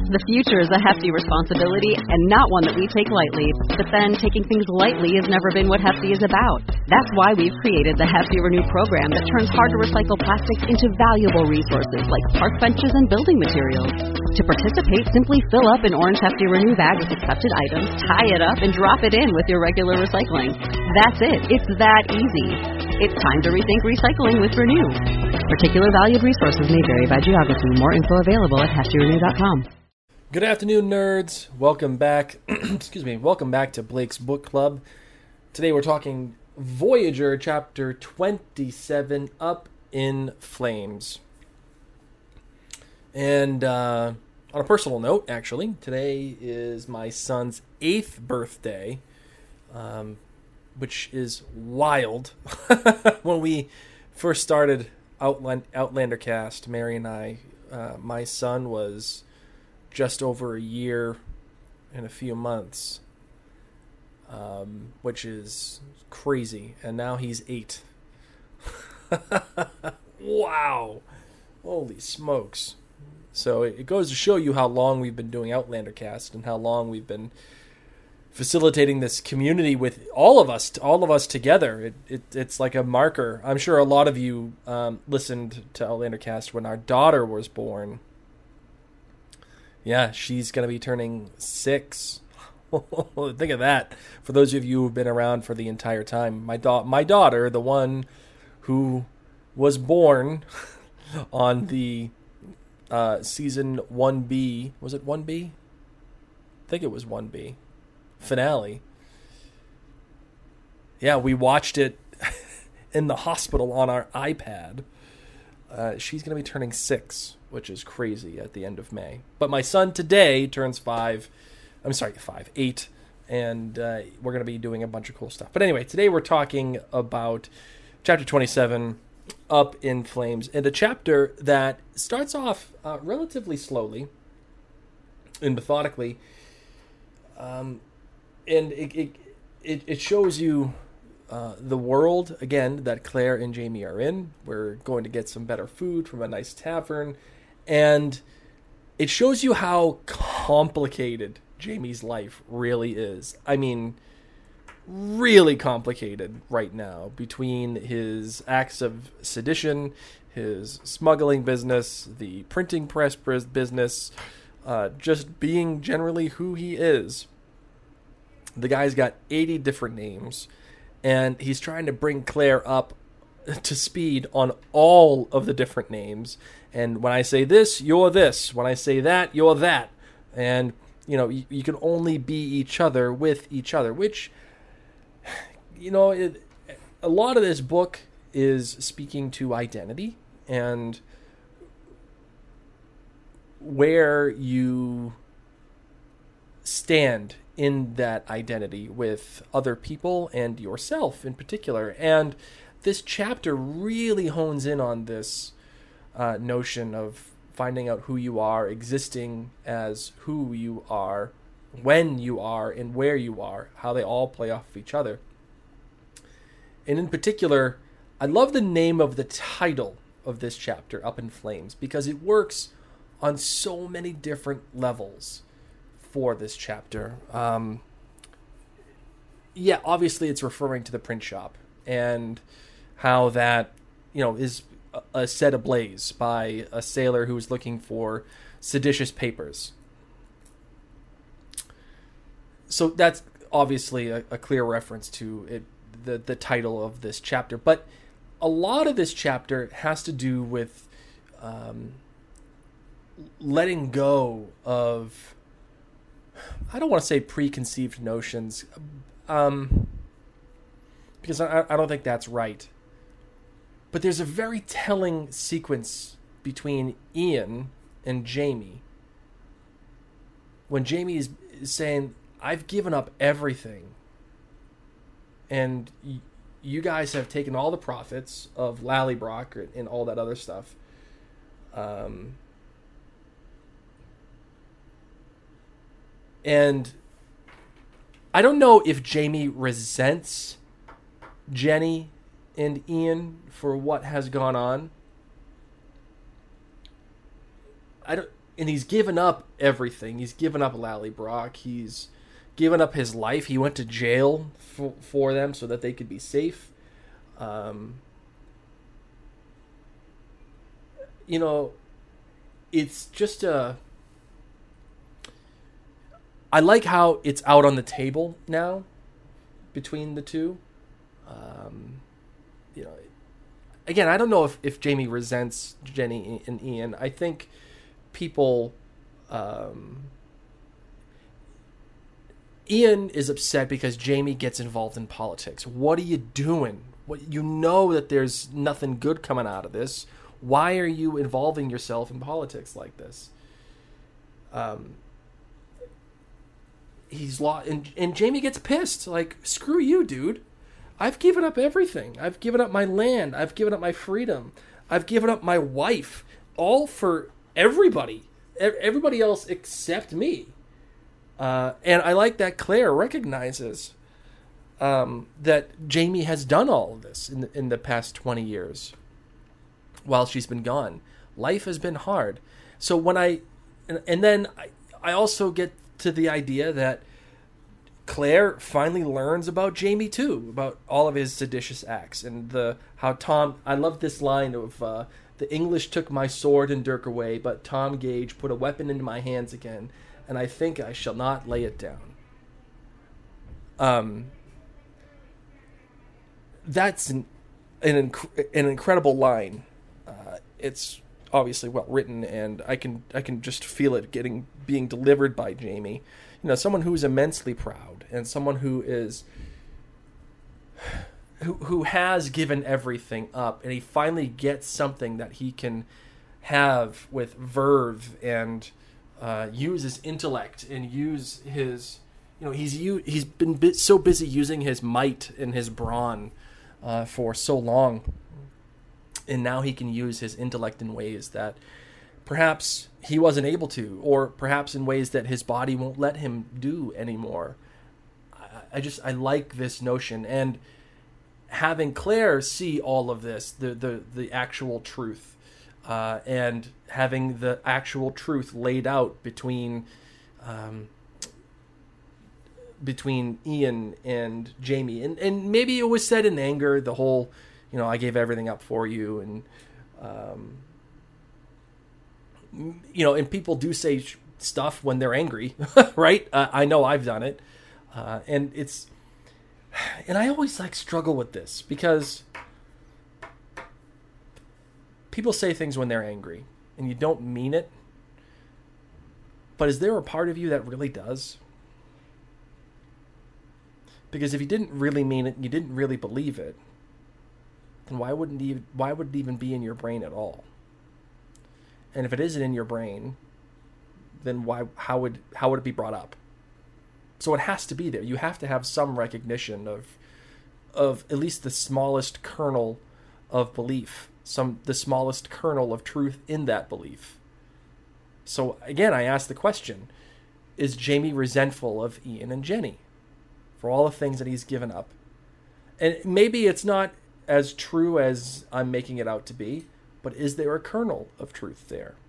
The future is a hefty responsibility and not one that we take lightly. But then, taking things lightly has never been what Hefty is about. That's why we've created the Hefty Renew program that turns hard-to-recycle plastics into valuable resources like park benches and building materials. To participate, simply fill up an orange Hefty Renew bag with accepted items, tie it up, and drop it in with your regular recycling. That's it. It's that easy. It's time to rethink recycling with Renew. Particular valued resources may vary by geography. More info available at heftyrenew.com. Good afternoon, nerds. Welcome back. Welcome back to Blake's Book Club. Today we're talking Voyager, Chapter 27, Up in Flames. And on a personal note, actually, today is my son's 8th birthday, which is wild. When we first started Outlander Cast, Mary and I, my son was just over a year and a few months, which is crazy. And now he's 8. Wow. Holy smokes. So it goes to show you how long we've been doing Outlander Cast and how long we've been facilitating this community with all of us together. It's like a marker. I'm sure a lot of you listened to Outlander Cast when our daughter was born. Yeah, she's going to be turning 6. Think of that. For those of you who've been around for the entire time. My daughter, the one who was born on the season 1B. Was it 1B? I think it was 1B. Finale. Yeah, we watched it in the hospital on our iPad. She's going to be turning 6, which is crazy, at the end of May. But my son today turns 8, and we're going to be doing a bunch of cool stuff. But anyway, today we're talking about Chapter 27, Up in Flames, and a chapter that starts off relatively slowly and methodically, and it shows you the world, again, that Claire and Jamie are in. We're going to get some better food from a nice tavern. And it shows you how complicated Jamie's life really is. I mean, really complicated right now, between his acts of sedition, his smuggling business, the printing press business, just being generally who he is. The guy's got 80 different names, and he's trying to bring Claire up to speed on all of the different names. And when I say this, you're this. When I say that, you're that. And, you know, you can only be each other with each other, which, you know, a lot of this book is speaking to identity and where you stand in that identity with other people and yourself in particular. And this chapter really hones in on this notion of finding out who you are, existing as who you are, when you are, and where you are, how they all play off of each other. And in particular, I love the name of the title of this chapter, Up in Flames, because it works on so many different levels for this chapter. Yeah, obviously it's referring to the print shop and how that, you know, is set ablaze by a sailor who is looking for seditious papers. So that's obviously a clear reference to it, the title of this chapter. But a lot of this chapter has to do with letting go of, I don't want to say preconceived notions, because I don't think that's right. But there's a very telling sequence between Ian and Jamie when Jamie is saying, I've given up everything, and you guys have taken all the profits of Lallybroch and all that other stuff. And I don't know if Jamie resents Jenny and Ian for what has gone on. and he's given up everything. He's given up Lally Brock. He's given up his life. He went to jail for them so that they could be safe. It's just I like how it's out on the table now between the two. Again, I don't know if Jamie resents Jenny and Ian. I think people... Ian is upset because Jamie gets involved in politics. What are you doing? You know that there's nothing good coming out of this. Why are you involving yourself in politics like this? He's lost, and Jamie gets pissed. Like, screw you, dude. I've given up everything. I've given up my land. I've given up my freedom. I've given up my wife. All for everybody. Everybody else except me. And I like that Claire recognizes that Jamie has done all of this in the past 20 years while she's been gone. Life has been hard. So when I also get to the idea that Claire finally learns about Jamie too, about all of his seditious acts, and how Tom... I love this line of the English took my sword and dirk away, but Tom Gage put a weapon into my hands again, and I think I shall not lay it down. That's an incredible line. It's obviously well written, and I can just feel it being delivered by Jamie. Someone who's immensely proud, and someone who has given everything up, and he finally gets something that he can have with verve and use his intellect and use his, he's been so busy using his might and his brawn for so long, and now he can use his intellect in ways that perhaps he wasn't able to, or perhaps in ways that his body won't let him do anymore. I like this notion, and having Claire see all of this, the actual truth, and having the actual truth laid out between Ian and Jamie, and maybe it was said in anger, the whole, I gave everything up for you, and and people do say stuff when they're angry, right? I know I've done it, and I always struggle with this, because people say things when they're angry, and you don't mean it. But is there a part of you that really does? Because if you didn't really mean it, and you didn't really believe it, then why would it even be in your brain at all? And if it isn't in your brain, then how would it be brought up? So it has to be there. You have to have some recognition of at least the smallest kernel of belief, the smallest kernel of truth in that belief. So again, I ask the question, is Jamie resentful of Ian and Jenny for all the things that he's given up? And maybe it's not as true as I'm making it out to be, but is there a kernel of truth there?